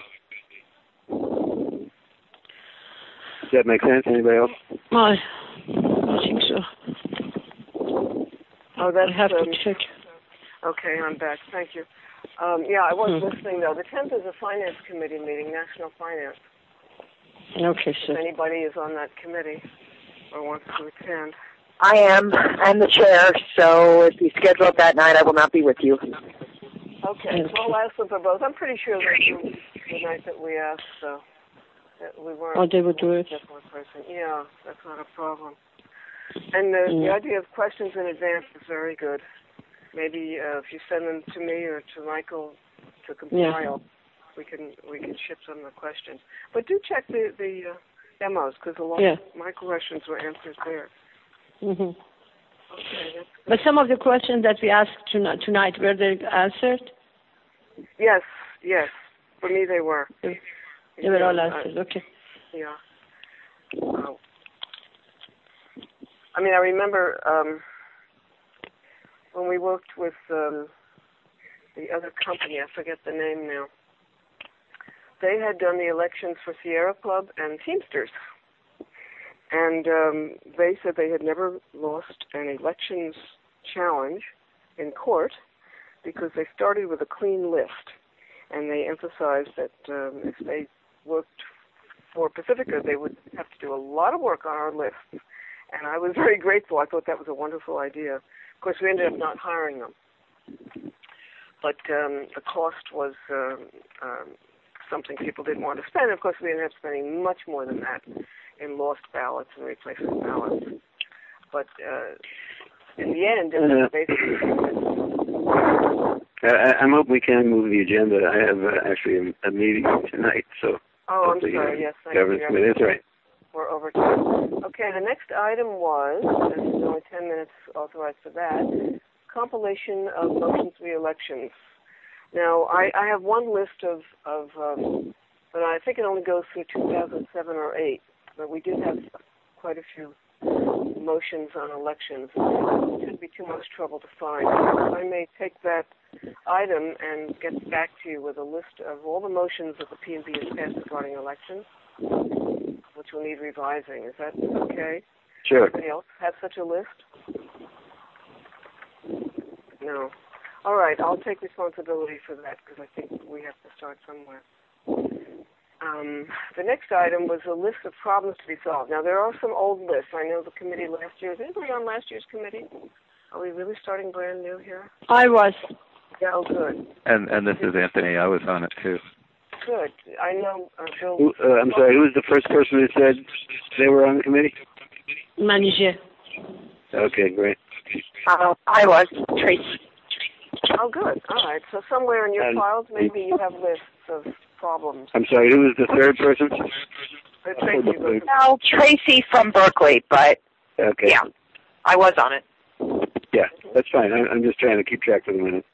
Does that make sense? Anybody else? I, I think so. Oh, that's. I have um, to check. Okay, I'm back. Thank you. Um, yeah, I was hmm. listening, though. The tenth is a finance committee meeting, National Finance. Okay, so. If anybody is on that committee or wants to attend. I am. I'm the chair, so if you schedule it that night, I will not be with you. Okay, so I'll ask them for both. I'm pretty sure they'll do the night that we asked, so that we weren't. Oh, they would do it. Just one person. Yeah, that's not a problem. And the, mm. the idea of questions in advance is very good. Maybe uh, if you send them to me or to Michael to compile, yeah. we can we can ship some of the questions. But do check the the uh, demos, because a lot yeah. of my questions were answered there. Mm-hmm. Okay, but some of the questions that we asked tonight, tonight were they answered? Yes, yes. For me, they were. They yeah, were all answered. Uh, okay. Yeah. Uh, I mean, I remember um, when we worked with um, the other company, I forget the name now. They had done the elections for Sierra Club and Teamsters. And um, they said they had never lost an elections challenge in court because they started with a clean list. And they emphasized that um, if they worked for Pacifica, they would have to do a lot of work on our list. And I was very grateful. I thought that was a wonderful idea. Of course, we ended up not hiring them. But um, the cost was um, um, something people didn't want to spend. Of course, we ended up spending much more than that in lost ballots and replacement ballots. But uh, in the end, it was basically... I, I'm hoping we can move the agenda. I have uh, actually a, a meeting tonight, so... Oh, I'm sorry, yes, thank you. That's right. We're over time. Okay, the next item was, and there's only ten minutes authorized for that, compilation of motions re-elections. Now, I, I have one list of, of um, but I think it only goes through two thousand seven or eight, but we did have quite a few motions on elections. It shouldn't be too much trouble to find. I may take that item and get back to you with a list of all the motions that the P and B has passed regarding elections, which will need revising. Is that okay? Sure. Anybody else have such a list? No. All right, I'll take responsibility for that because I think we have to start somewhere. Um, the next item was a list of problems to be solved. Now, there are some old lists. I know the committee last year. Is anybody on last year's committee? Are we really starting brand new here? I was. Yeah, oh, good. And and this is Anthony. I was on it, too. Good. I know uh, Bill... Who, uh, I'm sorry, who was the first person who said they were on the committee? Manager. Okay, great. Uh, I was. Tracy. Oh, good. All right. So somewhere in your And, files, maybe you have lists of problems. I'm sorry, who was the third person? Uh, Tracy was No, Tracy from Berkeley, but Okay. yeah, I was on it. Yeah, that's fine. I'm, I'm just trying to keep track for the minute.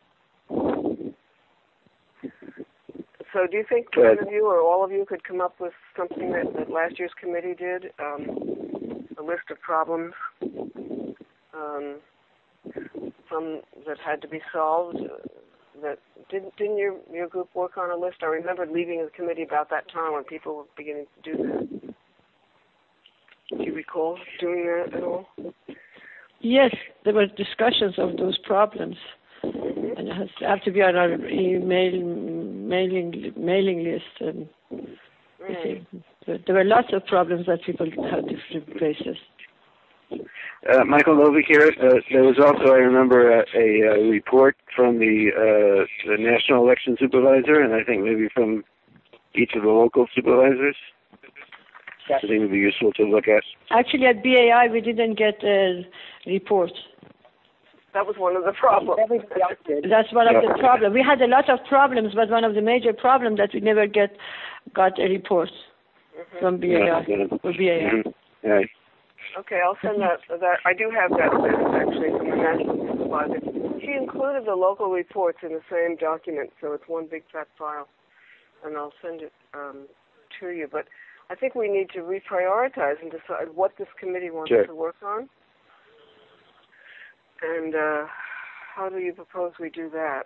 So do you think one of you or all of you could come up with something that, that last year's committee did, um, a list of problems um, some that had to be solved? Uh, that didn't didn't your your group work on a list? I remember leaving the committee about that time when people were beginning to do that. Do you recall doing that at all? Yes, there were discussions of those problems. And it has to have to be on our email mailing mailing list. And Right. there were lots of problems that people had different places. Uh, Michael Novick here. Uh, there was also, I remember, a, a, a report from the uh, the National Election Supervisor, and I think maybe from each of the local supervisors. I think it would be useful to look at. Actually, at B A I, we didn't get a report. That was one of the problems. That's one of the problems. We had a lot of problems, but one of the major problems that we never get got a report mm-hmm. from B A I. Yeah, or B A I. Mm-hmm. Right. Okay, I'll send that. That I do have that list actually from the National Supervisor. She included the local reports in the same document, so it's one big fat file, and I'll send it um, to you. But I think we need to reprioritize and decide what this committee wants sure. to work on. And uh, how do you propose we do that?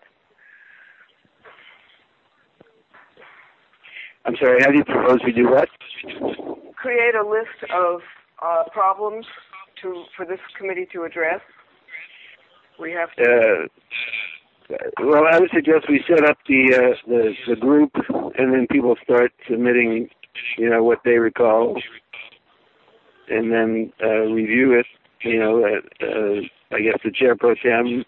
I'm sorry, how do you propose we do what? Create a list of uh, problems to for this committee to address. We have to... Uh, well, I would suggest we set up the, uh, the the group, and then people start submitting, you know, what they recall, and then uh, review it. You know, uh, uh, I guess the chair pro tem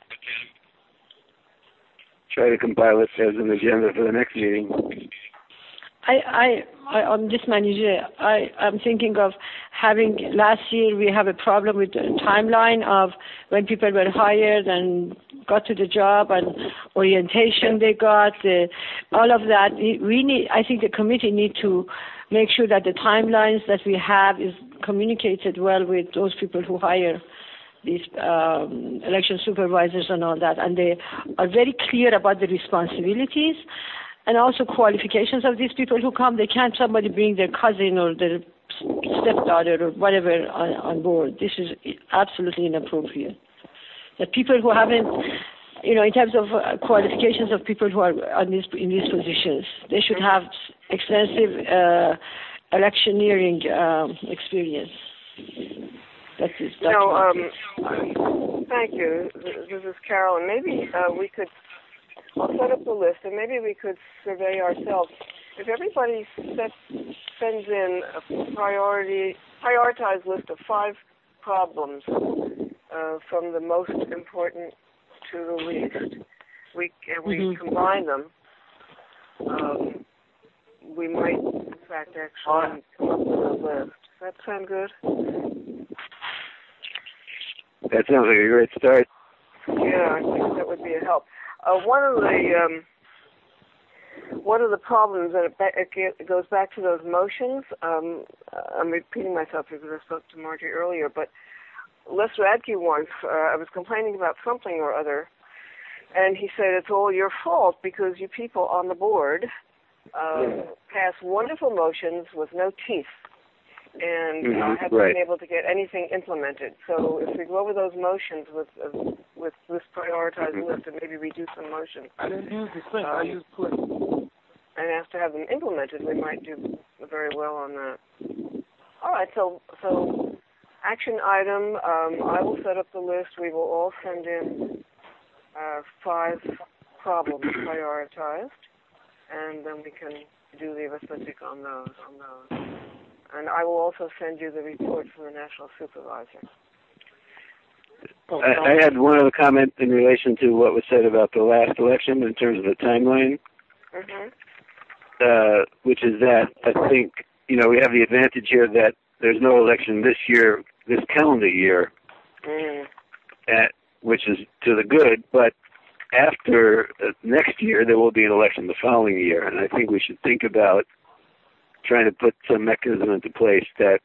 try to compile it as an agenda for the next meeting. I, I, I, I'm this manager. I, I'm thinking of having, last year we have a problem with the timeline of when people were hired and got to the job and orientation they got, uh, all of that. We need, I think the committee need to make sure that the timelines that we have is communicated well with those people who hire these um, election supervisors and all that. And they are very clear about the responsibilities and also qualifications of these people who come. They can't somebody bring their cousin or their stepdaughter or whatever on, on board. This is absolutely inappropriate. The people who haven't you know, in terms of uh, qualifications of people who are on these, in these positions, they should have extensive uh, electioneering um, experience. That is, that's no, um, thank you. This is Carolyn. Maybe uh, we could, I'll set up the list, and maybe we could survey ourselves. If everybody sets, sends in a priority, prioritized list of five problems uh, from the most important to the least, we and we mm-hmm. combine them, um, we might, in fact, actually come up with a list. Does that sound good? That sounds like a great start. Yeah, I think that would be a help. Uh, one of the um, one of the problems, and it, it goes back to those motions. Um, I'm repeating myself because I spoke to Margie earlier, but Les Radke once, uh, I was complaining about something or other, and he said it's all your fault because you people on the board uh, yeah. pass wonderful motions with no teeth. And mm-hmm. uh, haven't right. been able to get anything implemented. So if we go over those motions with uh, with this prioritized mm-hmm. list and maybe reduce some motions. I didn't use the thing. Um, I used play. And after have them implemented, we might do very well on that. All right. So so action item. Um, I will set up the list. We will all send in uh, five problems prioritized, and then we can do the arithmetic on those on those. And I will also send you the report from the National Supervisor. I, I had one other comment in relation to what was said about the last election in terms of the timeline, mm-hmm. uh, which is that I think, you know, we have the advantage here that there's no election this year, this calendar year, mm. at, which is to the good, but after uh, next year there will be an election the following year, and I think we should think about trying to put some mechanism into place that,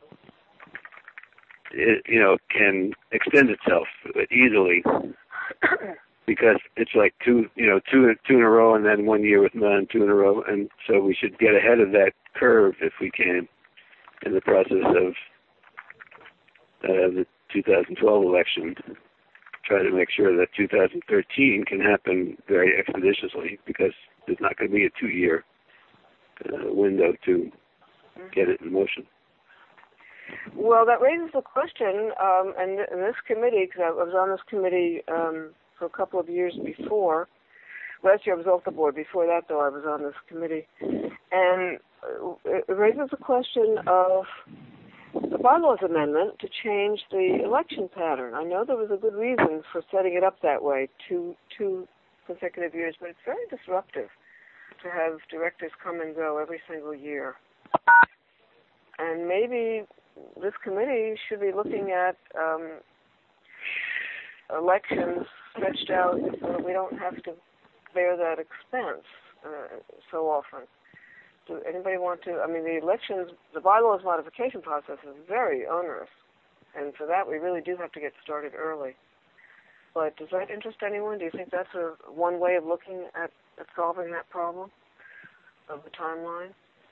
it, you know, can extend itself easily, because it's like two, you know, two, two in a row, and then one year with none, two in a row, and so we should get ahead of that curve if we can in the process of uh, the two thousand twelve election. Try to make sure that two thousand thirteen can happen very expeditiously, because there's not going to be a two-year Uh, window to get it in motion. Well, that raises a question, um, and in this committee, because I was on this committee um, for a couple of years before. Last year I was off the board. Before that, though, I was on this committee. And it raises a question of the bylaws amendment to change the election pattern. I know there was a good reason for setting it up that way, two, two consecutive years, but it's very disruptive to have directors come and go every single year. And maybe this committee should be looking at um, elections stretched out so that we don't have to bear that expense uh, so often. Do anybody want to? I mean, the elections, the bylaws modification process is very onerous, and for that we really do have to get started early. But does that interest anyone? Do you think that's a one way of looking at, at solving that problem of the timeline?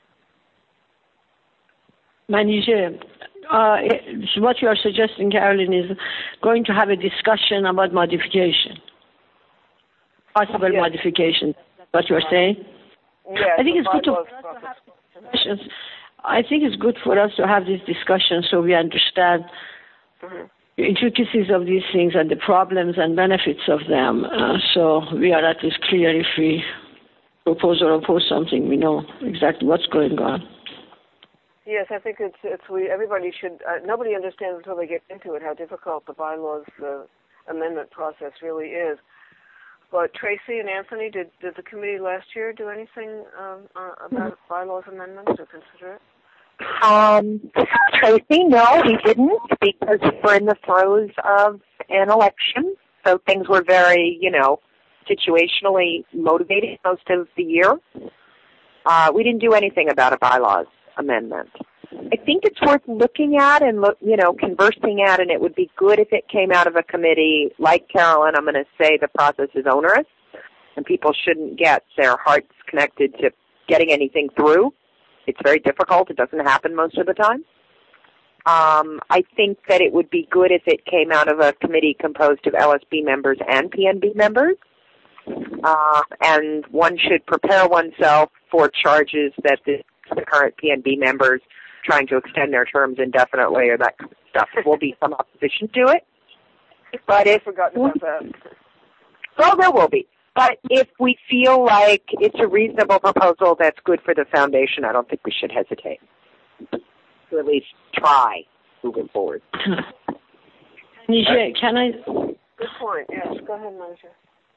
Manija, uh, what you are suggesting, Carolyn, is going to have a discussion about modification, possible yes. modification. What you are saying? Yes, I think it's good to, for us to have discussions. I think it's good for us to have this discussion so we understand mm-hmm. the intricacies of these things and the problems and benefits of them. Uh, so we are at least clear if we propose or oppose something, we know exactly what's going on. Yes, I think it's it's we everybody should. Uh, nobody understands until they get into it how difficult the bylaws uh, amendment process really is. But Tracy and Anthony, did did the committee last year do anything um, uh, about bylaws amendments or consider it? Um, Tracy, no, we didn't, because we're in the throes of an election, so things were very, you know, situationally motivated most of the year. Uh, we didn't do anything about a bylaws amendment. I think it's worth looking at and, look, you know, conversing at, and it would be good if it came out of a committee like Carolyn. I'm going to say the process is onerous, and people shouldn't get their hearts connected to getting anything through. It's very difficult. It doesn't happen most of the time. Um, I think that it would be good if it came out of a committee composed of L S B members and P N B members. Uh, and one should prepare oneself for charges that the, the current P N B members trying to extend their terms indefinitely or that kind of stuff. There will be some opposition to it. But if, I forgot about that. Well, there will be. But if we feel like it's a reasonable proposal that's good for the foundation, I don't think we should hesitate to at least try moving forward. Nisha, can I? Good point. Yes, go ahead, Marcia.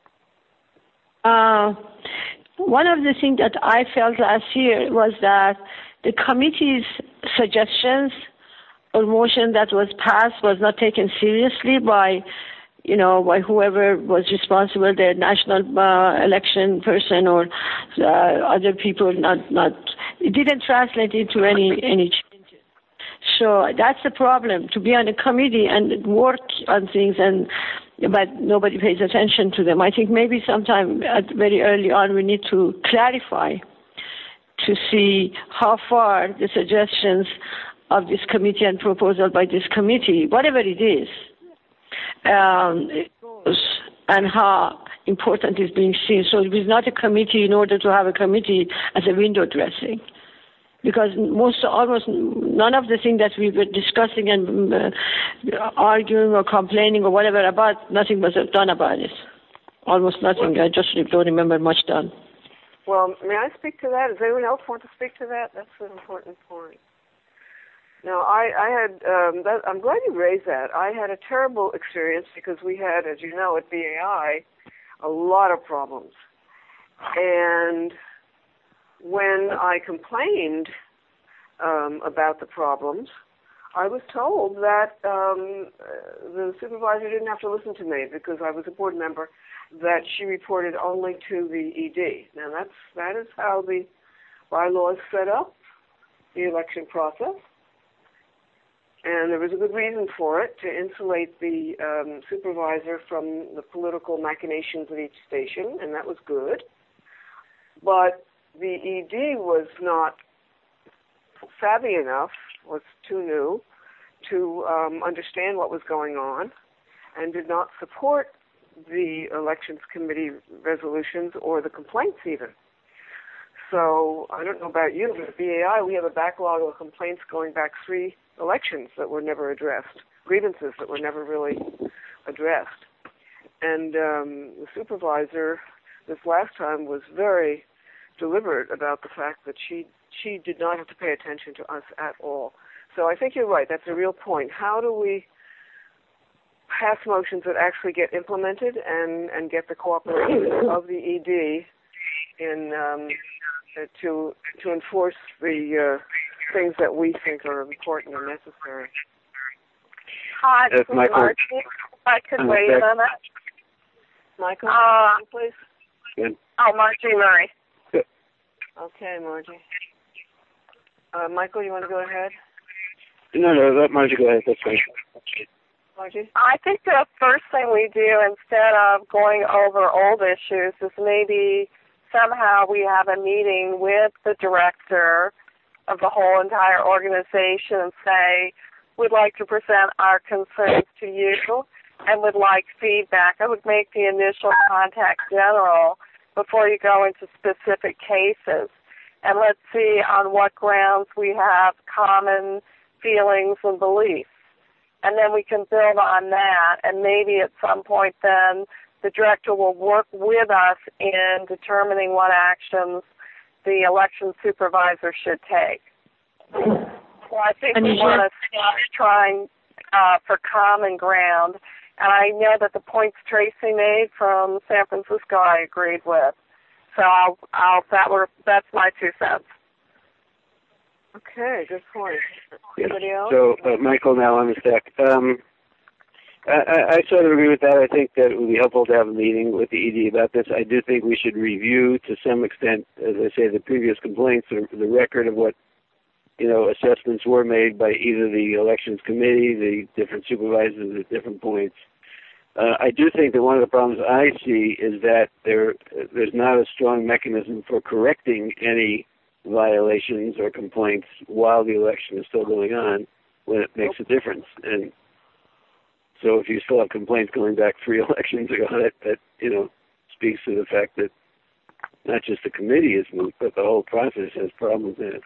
Uh, one of the things that I felt last year was that the committee's suggestions or motion that was passed was not taken seriously by, you know, by whoever was responsible, the national uh, election person or uh, other people. Not, not. It didn't translate into any any changes. So that's the problem, to be on a committee and work on things, and but nobody pays attention to them. I think maybe sometime at very early on we need to clarify to see how far the suggestions of this committee and proposal by this committee, whatever it is, um, it goes, and how important is being seen. So it is not a committee in order to have a committee as a window dressing. Because most, almost none of the things that we were discussing and uh, arguing or complaining or whatever about, nothing was done about it. Almost nothing. I just don't remember much done. Well, may I speak to that? Does anyone else want to speak to that? That's an important point. Now, I, I had, um, that, I'm glad you raised that. I had a terrible experience because we had, as you know, at B A I, a lot of problems. And when I complained um, about the problems, I was told that um, the supervisor didn't have to listen to me because I was a board member, that she reported only to the E D. Now, that's, that is how the bylaws set up the election process. And there was a good reason for it, to insulate the um, supervisor from the political machinations of each station, and that was good. But the E D was not savvy enough, was too new, to um, understand what was going on, and did not support the elections committee resolutions or the complaints even. So I don't know about you, but at B A I we have a backlog of complaints going back three elections that were never addressed, grievances that were never really addressed. And um, the supervisor this last time was very deliberate about the fact that she she did not have to pay attention to us at all. So I think you're right. That's a real point. How do we pass motions that actually get implemented and, and get the cooperation of the E D in um, to to enforce the uh, things that we think are important and necessary? Hi, this is Margie. I could wait a minute. Michael, uh, please. Good. Oh, Margie Murray. Good. Okay, Margie. Uh, Michael, you want to go ahead? No, no, let Margie go ahead. That's fine. Margie? I think the first thing we do, instead of going over old issues, is maybe somehow we have a meeting with the director of the whole entire organization and say, we'd like to present our concerns to you and would like feedback. I would make the initial contact general before you go into specific cases. And let's see on what grounds we have common feelings and beliefs. And then we can build on that, and maybe at some point then the director will work with us in determining what actions the election supervisor should take. Well, I think we want to start trying uh, for common ground, and I know that the points Tracy made from San Francisco I agreed with. So I'll, I'll that were that's my two cents. Okay, good point. Anybody else? So, uh, Michael, now on the stack. Um, I, I sort of agree with that. I think that it would be helpful to have a meeting with the E D about this. I do think we should review, to some extent, as I say, the previous complaints, or the record of what, you know, assessments were made by either the elections committee, the different supervisors at different points. Uh, I do think that one of the problems I see is that there there's not a strong mechanism for correcting any violations or complaints while the election is still going on. when it makes a difference. And so if you still have complaints going back three elections ago, that, that you know, speaks to the fact that not just the committee is moot, but the whole process has problems in it.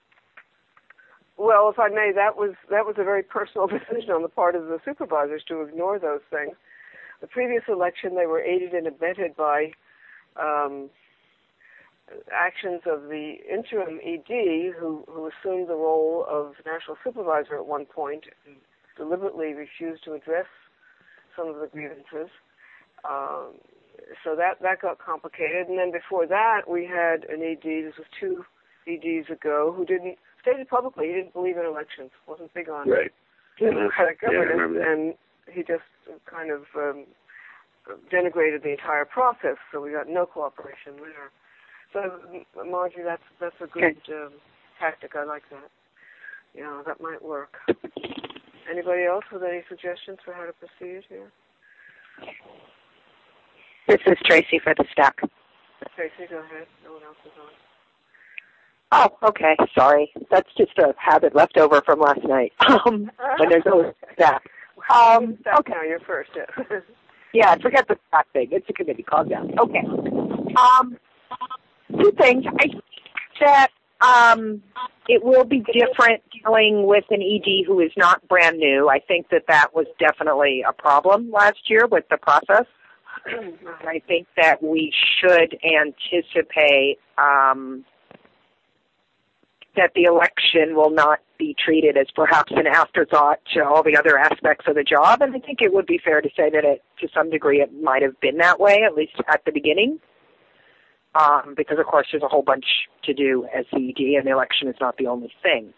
Well, if I may, that was that was a very personal decision on the part of the supervisors to ignore those things. The previous election, they were aided and abetted by um, actions of the interim E D, who, who assumed the role of national supervisor at one point, and deliberately refused to address some of the grievances. Um, so that, that got complicated. And then before that, we had an E D, this was two E Ds ago, who didn't, stated publicly he didn't believe in elections, wasn't big on right. democratic yeah, governance, and he just kind of um, denigrated the entire process, so we got no cooperation there. So, Margie, that's that's a good um, tactic. I like that. Yeah, that might work. Anybody else with any suggestions for how to proceed here? This is Tracy for the stack. Tracy, go ahead. No one else is on. Oh, okay. Sorry. That's just a habit left over from last night. Um, when there's always a stack. Um, okay. Now you're first. Yeah. yeah, forget the stack thing. It's a committee. Calm down. Okay. Um, two things. I think that um, it will be different dealing with an E D who is not brand new. I think that that was definitely a problem last year with the process. I think that we should anticipate um, that the election will not be treated as perhaps an afterthought to all the other aspects of the job. And I think it would be fair to say that it, to some degree it might have been that way, at least at the beginning. Um, because, of course, there's a whole bunch to do as the E D, and the election is not the only thing.